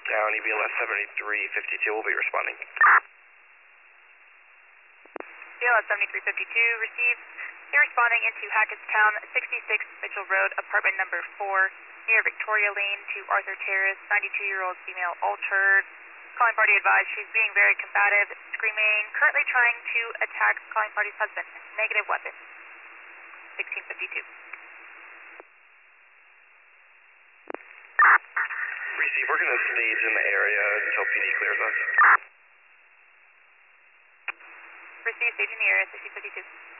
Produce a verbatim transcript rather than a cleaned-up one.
County, B L S seventy-three fifty-two will be responding. B L S seventy-three fifty-two received. You're responding into Hackettstown, sixty-six Mitchell Road, apartment number four, near Victoria Lane to Arthur Terrace, ninety-two-year-old female altered. Calling party advised she's being very combative, screaming, currently trying to attack calling party's husband. Negative weapon. sixteen fifty-two. Receive, we're going to stage in the area until P D clears us. Receive, stage in the area, sixteen fifty-two.